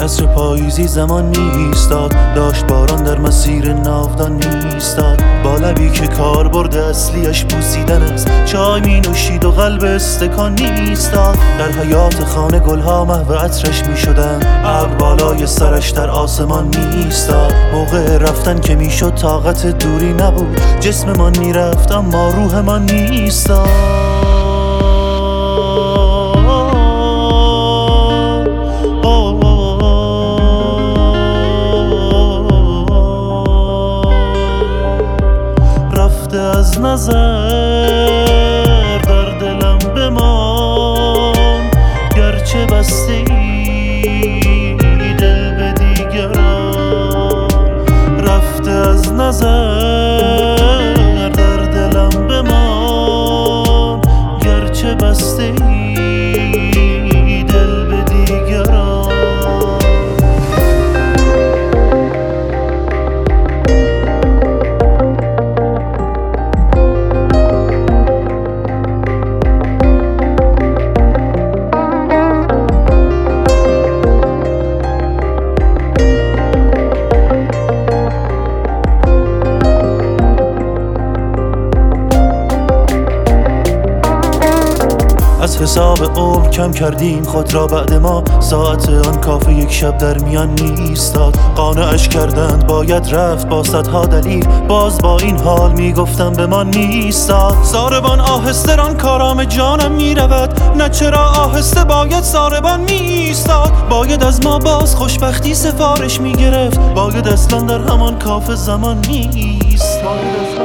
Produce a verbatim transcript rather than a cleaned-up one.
عصر پاییزی زمان میستاد، داشت باران در مسیر ناودان میستاد. با لبی که کاربرد اصلیش بوسیدن است، چای می نوشید و قلب استکان میستاد. در حیات خانه گلها محو عطرش میشدن، ابر بالای سرش در آسمان میستاد. موقع رفتن که میشد طاقت دوری نبود، جسممان میرفت اما روحمان میستاد. از نظر در دلم بمان، گرچه بسته ای دل به دیگران. رفته از نظر در دلم بمان، گرچه بسته ای دل به دیگران. از حساب عمر کم کردیم خود را بعد ما، ساعت آن کافه یک شب در میان میستاد. قانعش کردند باید رفت با صدها دلیل، باز با این حال میگفتم به من میستاد. ساربان آهسته ران کارام جانم میرود، نه چرا آهسته باید ساربان میستاد. باید از ما باز خوشبختی سفارش میگرفت، باید اصلا در همان کافه زمان میستاد.